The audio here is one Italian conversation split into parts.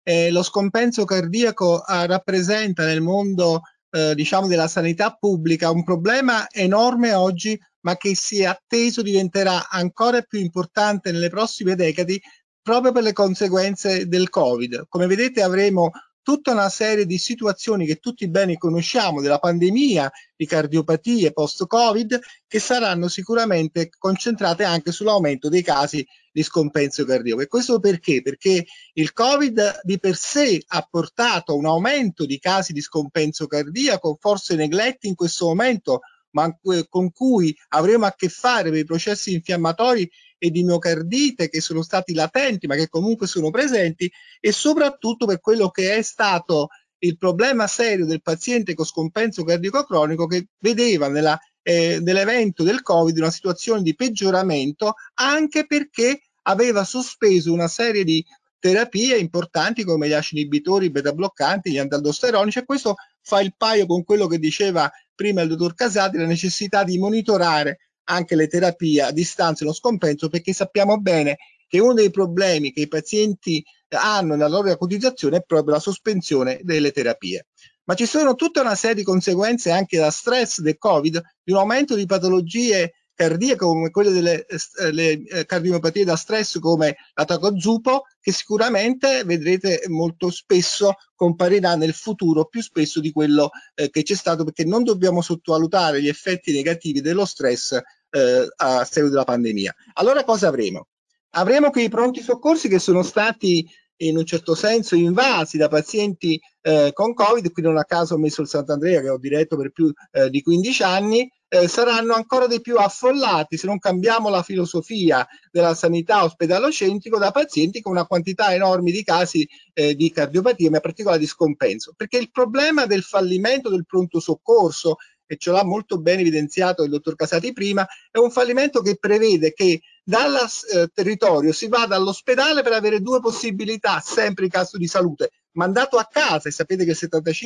lo scompenso cardiaco rappresenta nel mondo diciamo della sanità pubblica un problema enorme oggi, ma che si è atteso diventerà ancora più importante nelle prossime decadi proprio per le conseguenze del Covid. Come vedete avremo tutta una serie di situazioni che tutti bene conosciamo, della pandemia, di cardiopatie post-Covid, che saranno sicuramente concentrate anche sull'aumento dei casi di scompenso cardiaco. E questo perché? Perché il Covid di per sé ha portato un aumento di casi di scompenso cardiaco, forse negletti in questo momento, ma con cui avremo a che fare per i processi infiammatori e di miocardite che sono stati latenti ma che comunque sono presenti, e soprattutto per quello che è stato il problema serio del paziente con scompenso cardiaco cronico, che vedeva nell'evento del Covid una situazione di peggioramento, anche perché aveva sospeso una serie di terapie importanti come gli ACE inibitori, i beta bloccanti, gli antialdosteronici, e questo fa il paio con quello che diceva prima il dottor Casati, la necessità di monitorare anche le terapie a distanza e lo scompenso, perché sappiamo bene che uno dei problemi che i pazienti hanno nella loro acutizzazione è proprio la sospensione delle terapie. Ma ci sono tutta una serie di conseguenze anche da stress del Covid, di un aumento di patologie cardiache come quelle delle cardiomiopatie da stress come l'ataco zuppo, che sicuramente vedrete molto spesso comparirà nel futuro più spesso di quello che c'è stato, perché non dobbiamo sottovalutare gli effetti negativi dello stress a seguito della pandemia. Allora cosa avremo? Avremo quei pronti soccorsi che sono stati in un certo senso invasi da pazienti con Covid, qui non a caso ho messo il Sant'Andrea che ho diretto per più di 15 anni, saranno ancora di più affollati se non cambiamo la filosofia della sanità ospedalocentrico, da pazienti con una quantità enorme di casi di cardiopatia, ma in particolare di scompenso, perché il problema del fallimento del pronto soccorso, e ce l'ha molto bene evidenziato il dottor Casati prima, è un fallimento che prevede che dal territorio si vada all'ospedale per avere due possibilità, sempre in caso di salute: mandato a casa, e sapete che il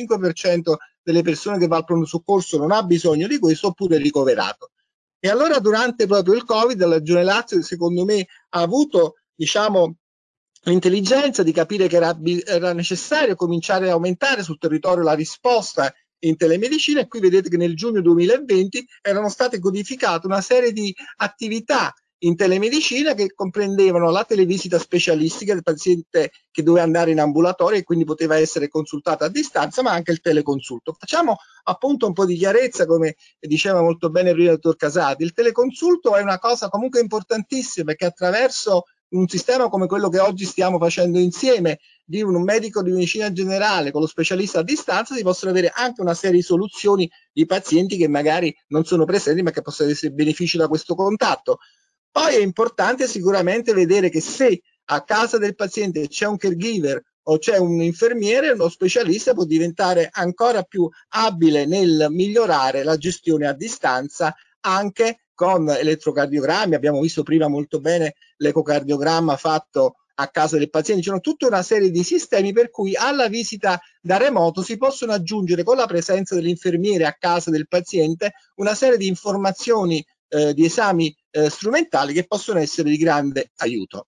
75% delle persone che va al pronto soccorso non ha bisogno di questo, oppure ricoverato. E allora durante proprio il Covid la Regione Lazio, secondo me, ha avuto, diciamo, l'intelligenza di capire che era necessario cominciare a aumentare sul territorio la risposta in telemedicina, e qui vedete che nel giugno 2020 erano state codificate una serie di attività in telemedicina che comprendevano la televisita specialistica del paziente che doveva andare in ambulatorio e quindi poteva essere consultato a distanza, ma anche il teleconsulto. Facciamo appunto un po' di chiarezza, come diceva molto bene prima il dottor Casati. Il teleconsulto è una cosa comunque importantissima, perché attraverso un sistema come quello che oggi stiamo facendo insieme, di un medico di medicina generale con lo specialista a distanza, si possono avere anche una serie di soluzioni di pazienti che magari non sono presenti ma che possono essere benefici da questo contatto. Poi è importante sicuramente vedere che se a casa del paziente c'è un caregiver o c'è un infermiere, uno specialista può diventare ancora più abile nel migliorare la gestione a distanza, anche con elettrocardiogrammi. Abbiamo visto prima molto bene l'ecocardiogramma fatto a casa del paziente. C'è tutta una serie di sistemi per cui alla visita da remoto si possono aggiungere, con la presenza dell'infermiere a casa del paziente, una serie di informazioni, di esami strumentali che possono essere di grande aiuto.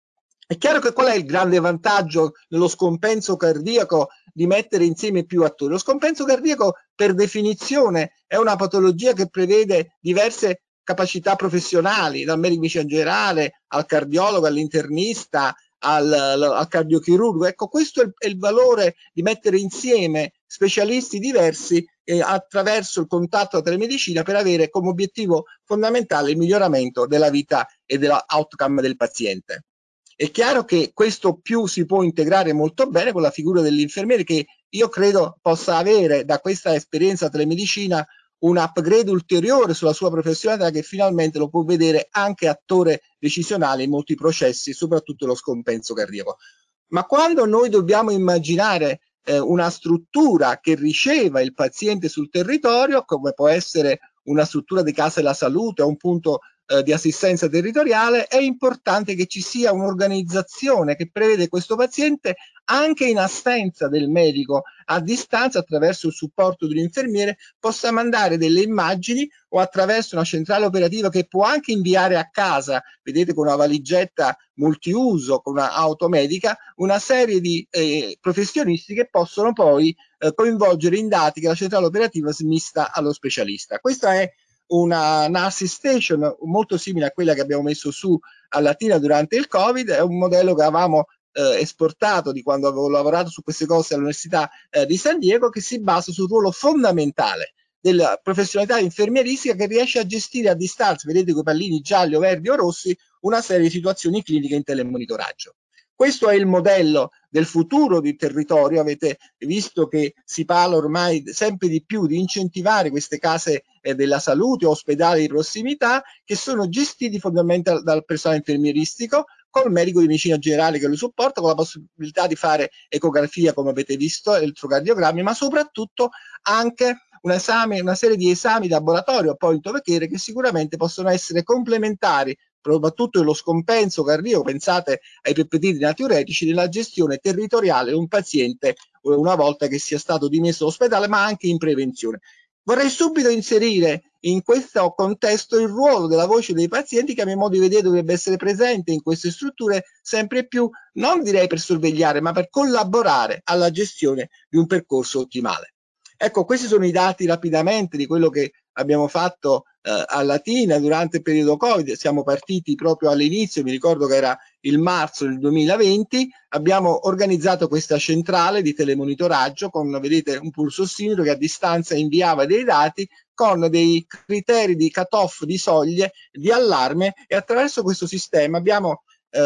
È chiaro che qual è il grande vantaggio nello scompenso cardiaco di mettere insieme più attori? Lo scompenso cardiaco per definizione è una patologia che prevede diverse capacità professionali, dal medico medicina generale al cardiologo, all'internista, al cardiochirurgo. Ecco, questo è il valore di mettere insieme specialisti diversi attraverso il contatto alla telemedicina, per avere come obiettivo fondamentale il miglioramento della vita e dell'outcome del paziente. È chiaro che questo più si può integrare molto bene con la figura dell'infermiere, che io credo possa avere da questa esperienza telemedicina un upgrade ulteriore sulla sua professionalità, che finalmente lo può vedere anche attore decisionale in molti processi, soprattutto lo scompenso cardiaco. Ma quando noi dobbiamo immaginare una struttura che riceva il paziente sul territorio, come può essere una struttura di casa della salute o un punto di assistenza territoriale, è importante che ci sia un'organizzazione che prevede questo paziente anche in assenza del medico, a distanza, attraverso il supporto di un infermiere, possa mandare delle immagini o attraverso una centrale operativa che può anche inviare a casa, vedete, con una valigetta multiuso, con una automedica, una serie di professionisti che possono poi coinvolgere in dati che la centrale operativa smista allo specialista. Questa è una Nurse Station molto simile a quella che abbiamo messo su a Latina durante il Covid, è un modello che avevamo esportato di quando avevo lavorato su queste cose all'Università di San Diego, che si basa sul ruolo fondamentale della professionalità infermieristica che riesce a gestire a distanza, vedete quei pallini gialli o verdi o rossi, una serie di situazioni cliniche in telemonitoraggio. Questo è il modello del futuro di territorio. Avete visto che si parla ormai sempre di più di incentivare queste case della salute o ospedali di prossimità che sono gestiti fondamentalmente dal personale infermieristico, col medico di medicina generale che lo supporta, con la possibilità di fare ecografia, come avete visto, elettrocardiogrammi, ma soprattutto anche una serie di esami di laboratorio, point of care, che sicuramente possono essere complementari, soprattutto nello scompenso cardiaco, pensate ai peptidi natriuretici, nella gestione territoriale di un paziente una volta che sia stato dimesso dall'ospedale, ma anche in prevenzione. Vorrei subito inserire in questo contesto il ruolo della voce dei pazienti, che a mio modo di vedere dovrebbe essere presente in queste strutture sempre più, non direi per sorvegliare, ma per collaborare alla gestione di un percorso ottimale. Ecco, questi sono i dati rapidamente di quello che abbiamo fatto a Latina durante il periodo Covid. Siamo partiti proprio all'inizio, mi ricordo che era il marzo del 2020, abbiamo organizzato questa centrale di telemonitoraggio con, vedete, un pulsossimetro che a distanza inviava dei dati con dei criteri di cut-off, di soglie, di allarme, e attraverso questo sistema abbiamo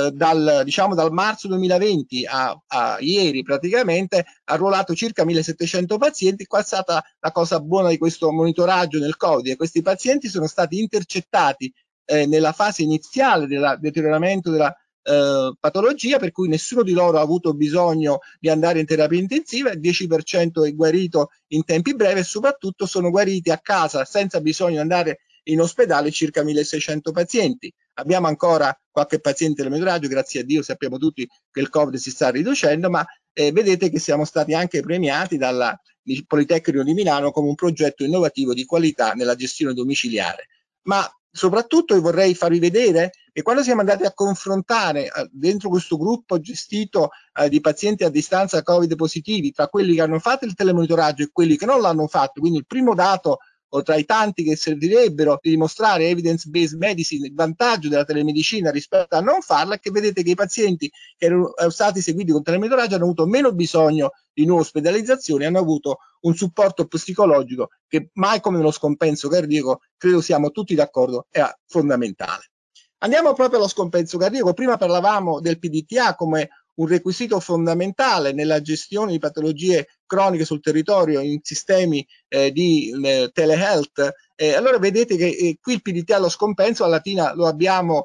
dal marzo 2020 a ieri praticamente arruolato circa 1700 pazienti. Qual è stata la cosa buona di questo monitoraggio nel Covid? Questi pazienti sono stati intercettati nella fase iniziale del deterioramento della patologia, per cui nessuno di loro ha avuto bisogno di andare in terapia intensiva, il 10% è guarito in tempi brevi e soprattutto sono guariti a casa senza bisogno di andare in ospedale circa 1600 pazienti. Abbiamo ancora qualche paziente nel monitoraggio, grazie a Dio sappiamo tutti che il Covid si sta riducendo, ma vedete che siamo stati anche premiati dal Politecnico di Milano come un progetto innovativo di qualità nella gestione domiciliare. Ma soprattutto io vorrei farvi vedere che quando siamo andati a confrontare dentro questo gruppo gestito di pazienti a distanza Covid positivi, tra quelli che hanno fatto il telemonitoraggio e quelli che non l'hanno fatto, quindi il primo dato o tra i tanti che servirebbero di dimostrare evidence-based medicine, il vantaggio della telemedicina rispetto a non farla, è che vedete che i pazienti che erano stati seguiti con telemonitoraggio hanno avuto meno bisogno di nuove ospedalizzazioni, hanno avuto un supporto psicologico che mai come nello scompenso cardiaco, credo siamo tutti d'accordo, è fondamentale. Andiamo proprio allo scompenso cardiaco. Prima parlavamo del PDTA come un requisito fondamentale nella gestione di patologie croniche sul territorio in sistemi di telehealth. Allora vedete che qui il PDTA allo scompenso a Latina lo abbiamo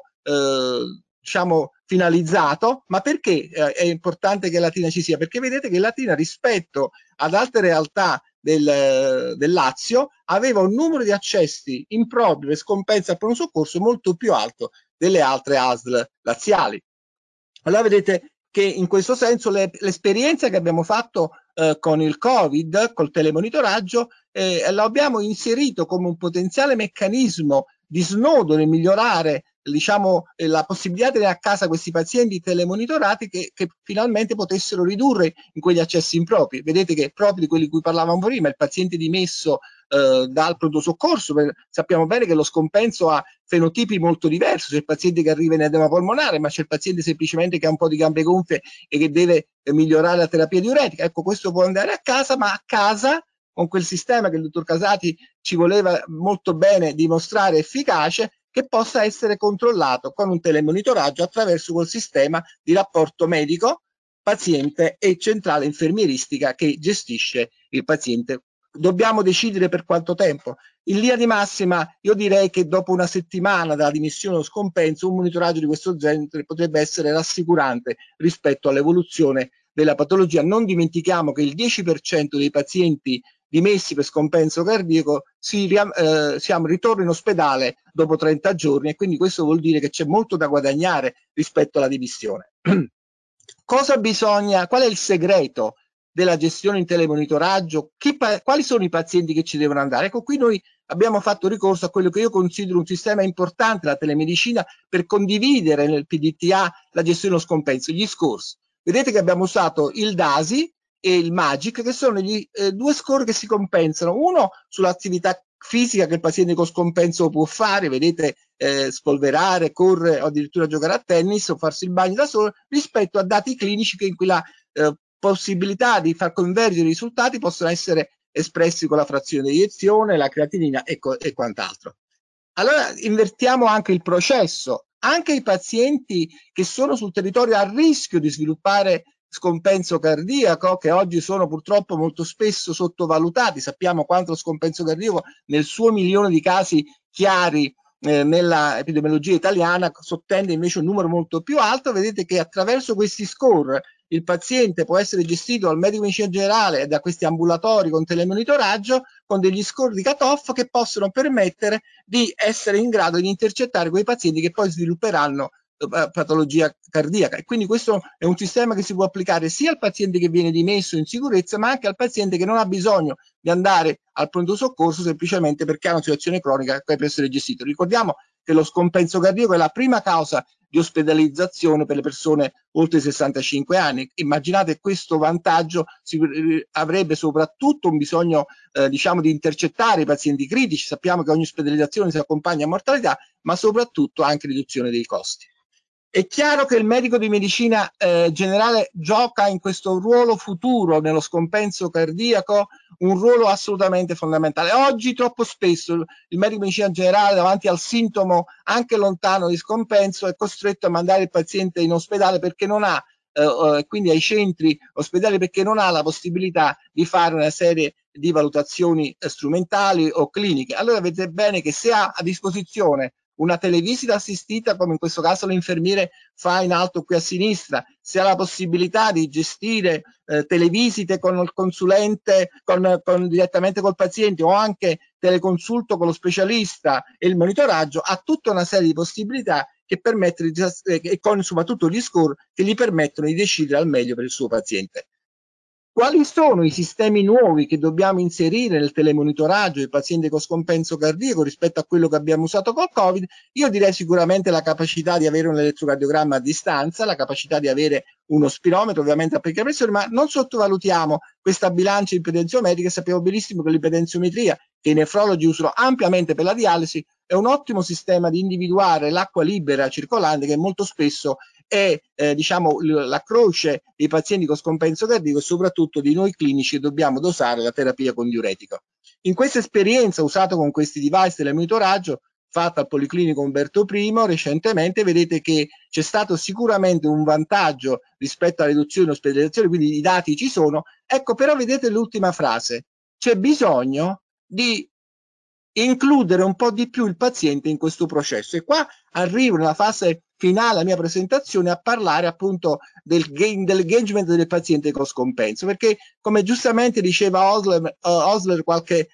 diciamo finalizzato, ma perché è importante che Latina ci sia? Perché vedete che Latina rispetto ad altre realtà del Lazio aveva un numero di accessi impropri per scompenso al pronto soccorso molto più alto delle altre ASL laziali. Allora vedete che in questo senso l'esperienza che abbiamo fatto con il Covid, col telemonitoraggio, lo abbiamo inserito come un potenziale meccanismo di snodo nel migliorare, diciamo, la possibilità di tenere a casa questi pazienti telemonitorati che finalmente potessero ridurre in quegli accessi impropri. Vedete che proprio di quelli di cui parlavamo prima, il paziente dimesso dal pronto soccorso, sappiamo bene che lo scompenso ha fenotipi molto diversi, c'è il paziente che arriva in edema polmonare, ma c'è il paziente semplicemente che ha un po' di gambe gonfie e che deve migliorare la terapia diuretica. Ecco, questo può andare a casa, ma a casa con quel sistema che il dottor Casati ci voleva molto bene dimostrare efficace, che possa essere controllato con un telemonitoraggio attraverso quel sistema di rapporto medico, paziente e centrale infermieristica che gestisce il paziente. Dobbiamo decidere per quanto tempo. In linea di massima io direi che dopo una settimana dalla dimissione o scompenso un monitoraggio di questo genere potrebbe essere rassicurante rispetto all'evoluzione della patologia. Non dimentichiamo che il 10% dei pazienti dimessi per scompenso cardiaco siamo ritorno in ospedale dopo 30 giorni, e quindi questo vuol dire che c'è molto da guadagnare rispetto alla dimissione. Cosa bisogna, qual è il segreto della gestione in telemonitoraggio? Quali sono i pazienti che ci devono andare? Ecco, qui noi abbiamo fatto ricorso a quello che io considero un sistema importante, la telemedicina, per condividere nel PDTA la gestione dello scompenso, gli scores. Vedete che abbiamo usato il DASI e il MAGIC, che sono gli due score che si compensano, uno sull'attività fisica che il paziente con scompenso può fare, vedete, spolverare, correre o addirittura giocare a tennis o farsi il bagno da solo, rispetto a dati clinici in cui la possibilità di far convergere i risultati possono essere espressi con la frazione di eiezione, la creatinina e quant'altro. Allora invertiamo anche il processo. Anche i pazienti che sono sul territorio a rischio di sviluppare scompenso cardiaco, che oggi sono purtroppo molto spesso sottovalutati, sappiamo quanto lo scompenso cardiaco nel suo milione di casi chiari nella epidemiologia italiana sottende invece un numero molto più alto. Vedete che attraverso questi score il paziente può essere gestito dal medico di medicina generale e da questi ambulatori con telemonitoraggio, con degli score di cut-off che possono permettere di essere in grado di intercettare quei pazienti che poi svilupperanno patologia cardiaca. E quindi questo è un sistema che si può applicare sia al paziente che viene dimesso in sicurezza, ma anche al paziente che non ha bisogno di andare al pronto soccorso semplicemente perché ha una situazione cronica che può essere gestita. Ricordiamo che lo scompenso cardiaco è la prima causa di ospedalizzazione per le persone oltre i 65 anni. Immaginate questo vantaggio, avrebbe soprattutto un bisogno diciamo di intercettare i pazienti critici. Sappiamo che ogni ospedalizzazione si accompagna a mortalità, ma soprattutto anche riduzione dei costi. È chiaro che il medico di medicina generale gioca in questo ruolo futuro nello scompenso cardiaco un ruolo assolutamente fondamentale. Oggi troppo spesso il medico di medicina generale davanti al sintomo anche lontano di scompenso è costretto a mandare il paziente in ospedale perché non ha quindi ai centri ospedalieri, perché non ha la possibilità di fare una serie di valutazioni strumentali o cliniche. Allora vedete bene che se ha a disposizione una televisita assistita, come in questo caso l'infermiere fa in alto qui a sinistra, se ha la possibilità di gestire televisite con il consulente, direttamente col paziente, o anche teleconsulto con lo specialista e il monitoraggio, ha tutta una serie di possibilità che permettono, e con soprattutto gli score che gli permettono di decidere al meglio per il suo paziente. Quali sono i sistemi nuovi che dobbiamo inserire nel telemonitoraggio del paziente con scompenso cardiaco rispetto a quello che abbiamo usato col Covid? Io direi sicuramente la capacità di avere un elettrocardiogramma a distanza, la capacità di avere uno spirometro, ovviamente applicare pressione, ma non sottovalutiamo questa bilancia impedenziometrica. Sappiamo benissimo che l'ipedenziometria, che i nefrologi usano ampiamente per la dialisi, è un ottimo sistema di individuare l'acqua libera circolante, che molto spesso è diciamo la croce dei pazienti con scompenso cardiaco e soprattutto di noi clinici che dobbiamo dosare la terapia con diuretico. In questa esperienza usata con questi device del monitoraggio fatta al Policlinico Umberto I recentemente, vedete che c'è stato sicuramente un vantaggio rispetto alla riduzione dell'ospedalizzazione, quindi i dati ci sono. Ecco, però vedete l'ultima frase: c'è bisogno di includere un po' di più il paziente in questo processo. E qua arrivo nella fase finale della mia presentazione a parlare appunto dell'engagement del paziente con scompenso, perché come giustamente diceva Osler qualche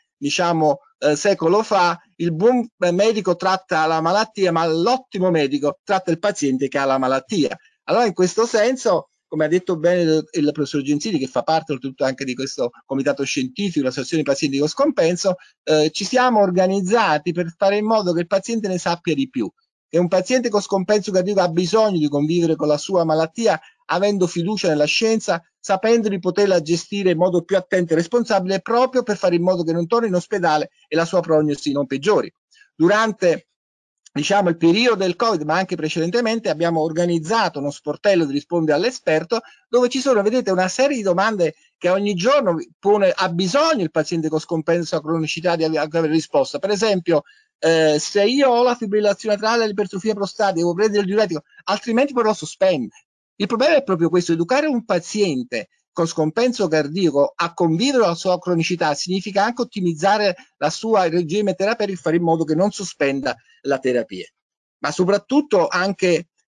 secolo fa, il buon medico tratta la malattia, ma l'ottimo medico tratta il paziente che ha la malattia. Allora in questo senso, come ha detto bene il professor Gensini, che fa parte oltretutto anche di questo comitato scientifico, l'associazione pazienti con scompenso, ci siamo organizzati per fare in modo che il paziente ne sappia di più. Che un paziente con scompenso cardiaco ha bisogno di convivere con la sua malattia, avendo fiducia nella scienza, sapendo di poterla gestire in modo più attento e responsabile, proprio per fare in modo che non torni in ospedale e la sua prognosi non peggiori. Durante il periodo del Covid, ma anche precedentemente, abbiamo organizzato uno sportello di Rispondi all'esperto, dove ci sono, vedete, una serie di domande che ogni giorno ha bisogno il paziente con scompenso a cronicità di avere risposta. Per esempio, se io ho la fibrillazione atriale e l'ipertrofia prostatica, devo prendere il diuretico, altrimenti poi lo sospendo. Il problema è proprio questo: educare un paziente con scompenso cardiaco a convivere con la sua cronicità significa anche ottimizzare la sua regime terapeutico, fare in modo che non sospenda la terapia, ma soprattutto anche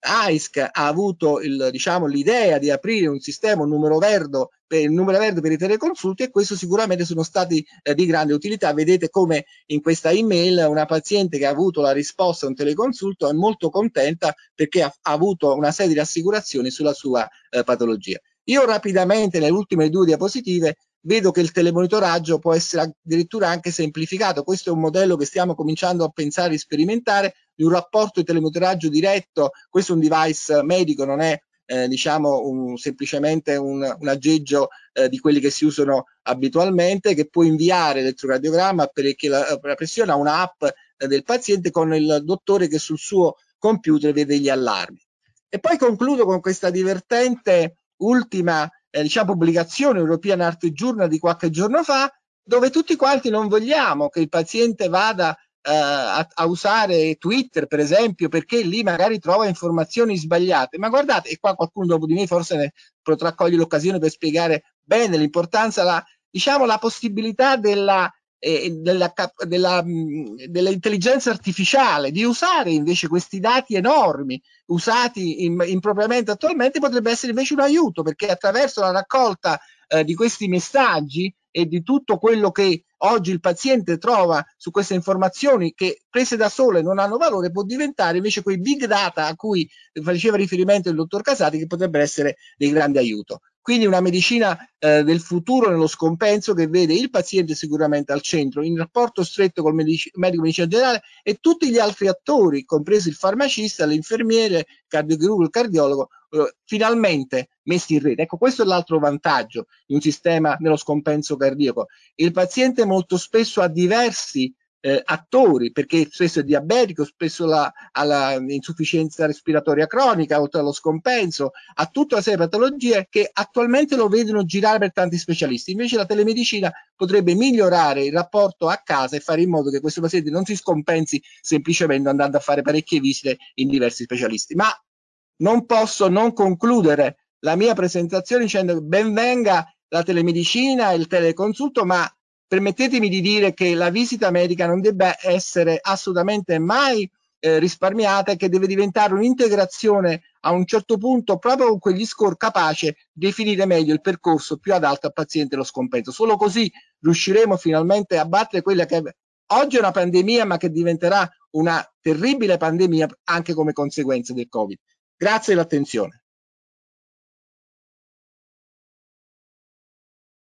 AISC ha avuto l'idea di aprire un sistema, un numero verde per i teleconsulti, e questo sicuramente sono stati di grande utilità. Vedete come in questa email una paziente che ha avuto la risposta a un teleconsulto è molto contenta perché ha avuto una serie di rassicurazioni sulla sua patologia. Io rapidamente, nelle ultime 2 diapositive, vedo che il telemonitoraggio può essere addirittura anche semplificato. Questo è un modello che stiamo cominciando a pensare e sperimentare, di un rapporto di telemonitoraggio diretto. Questo è un device medico, non è semplicemente un aggeggio di quelli che si usano abitualmente, che può inviare l'elettrocardiogramma perché la pressione ha un'app del paziente con il dottore che sul suo computer vede gli allarmi. E poi concludo con questa divertente ultima pubblicazione, European Heart Journal di qualche giorno fa, dove tutti quanti non vogliamo che il paziente vada a usare Twitter, per esempio, perché lì magari trova informazioni sbagliate. Ma guardate, e qua qualcuno dopo di me forse ne potrà cogliere l'occasione per spiegare bene l'importanza, la possibilità dell'intelligenza artificiale, di usare invece questi dati enormi usati impropriamente attualmente, potrebbe essere invece un aiuto, perché attraverso la raccolta di questi messaggi e di tutto quello che oggi il paziente trova su queste informazioni, che prese da sole non hanno valore, può diventare invece quei big data a cui faceva riferimento il dottor Casati, che potrebbero essere di grande aiuto. Quindi una medicina del futuro nello scompenso, che vede il paziente sicuramente al centro, in rapporto stretto col medico medicina generale e tutti gli altri attori, compreso il farmacista, l'infermiere, il cardiochirurgo, il cardiologo, finalmente messi in rete. Ecco, questo è l'altro vantaggio di un sistema nello scompenso cardiaco. Il paziente molto spesso ha diversi attori, perché spesso è diabetico, spesso ha l'insufficienza respiratoria cronica, oltre allo scompenso, ha tutta una serie di patologie che attualmente lo vedono girare per tanti specialisti. Invece la telemedicina potrebbe migliorare il rapporto a casa e fare in modo che questo paziente non si scompensi semplicemente andando a fare parecchie visite in diversi specialisti. Ma non posso non concludere la mia presentazione dicendo che ben venga la telemedicina e il teleconsulto, ma permettetemi di dire che la visita medica non debba essere assolutamente mai risparmiata, e che deve diventare un'integrazione a un certo punto proprio con quegli score capace di definire meglio il percorso più adatto al paziente e lo scompenso. Solo così riusciremo finalmente a battere quella che oggi è una pandemia, ma che diventerà una terribile pandemia anche come conseguenza del Covid. Grazie dell'attenzione.